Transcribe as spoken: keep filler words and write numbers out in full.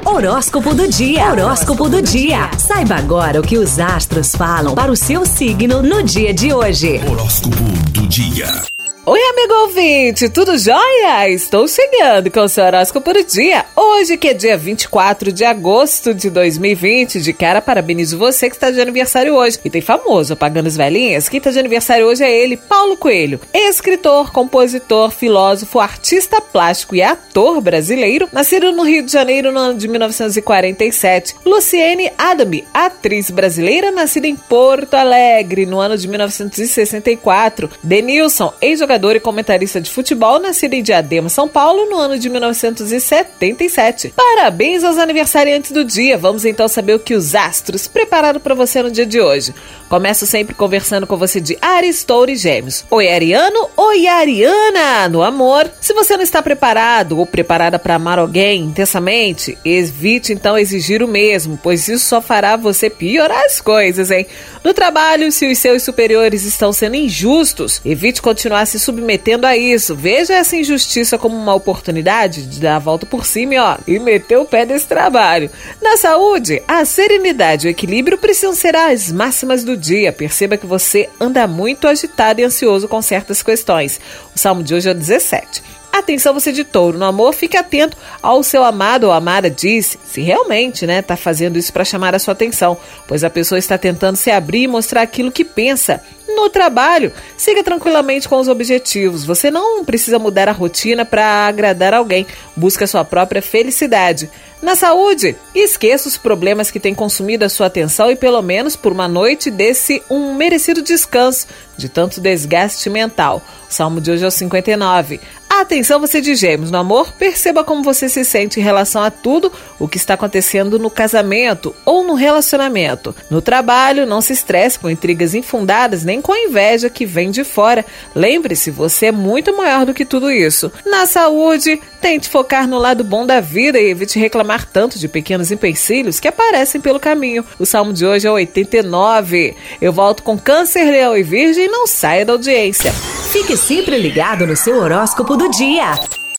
Horóscopo do dia. Horóscopo do dia. Saiba agora o que os astros falam para o seu signo no dia de hoje. Horóscopo do dia. Oi, amigo ouvinte, tudo jóia? Estou chegando com o seu horóscopo do dia. Hoje, que é dia vinte e quatro de agosto de dois mil e vinte, de cara, parabenizo você que está de aniversário hoje. E tem famoso apagando as velhinhas. Quem está de aniversário hoje é ele, Paulo Coelho, escritor, compositor, filósofo, artista plástico e ator brasileiro, nascido no Rio de Janeiro no ano de mil novecentos e quarenta e sete. Luciene Adami, atriz brasileira, nascida em Porto Alegre no ano de mil novecentos e sessenta e quatro. Denilson, ex-jogador e comentarista de futebol, nascido em Diadema, São Paulo, no ano de mil novecentos e setenta e sete. Parabéns aos aniversariantes do dia. Vamos então saber o que os astros prepararam para você no dia de hoje. Começo sempre conversando com você de Áries, Touro e Gêmeos. Oi, Ariano. Oi, Ariana. No amor, se você não está preparado ou preparada para amar alguém intensamente, evite então exigir o mesmo, pois isso só fará você piorar as coisas, hein? No trabalho, se os seus superiores estão sendo injustos, evite continuar se submetendo a isso. Veja essa injustiça como uma oportunidade de dar a volta por cima e, ó, e meter o pé nesse trabalho. Na saúde, a serenidade e o equilíbrio precisam ser as máximas do dia. Perceba que você anda muito agitado e ansioso com certas questões. O salmo de hoje é o dezessete. Atenção, você de Touro, no amor, fique atento ao seu amado ou amada, disse, se realmente, né, tá fazendo isso para chamar a sua atenção, pois a pessoa está tentando se abrir e mostrar aquilo que pensa. No trabalho, siga tranquilamente com os objetivos. Você não precisa mudar a rotina para agradar alguém. Busque a sua própria felicidade. Na saúde, esqueça os problemas que têm consumido a sua atenção e pelo menos por uma noite dê-se um merecido descanso de tanto desgaste mental. O salmo de hoje é o cinquenta e nove. Atenção, você de Gêmeos, no amor, perceba como você se sente em relação a tudo o que está acontecendo no casamento ou no relacionamento. No trabalho, não se estresse com intrigas infundadas nem com a inveja que vem de fora. Lembre-se, você é muito maior do que tudo isso. Na saúde, tente focar no lado bom da vida e evite reclamar tanto de pequenos empecilhos que aparecem pelo caminho. O salmo de hoje é o oitenta e nove. Eu volto com Câncer, Leão e Virgem, não saia da audiência. Fique sempre ligado no seu horóscopo do dia.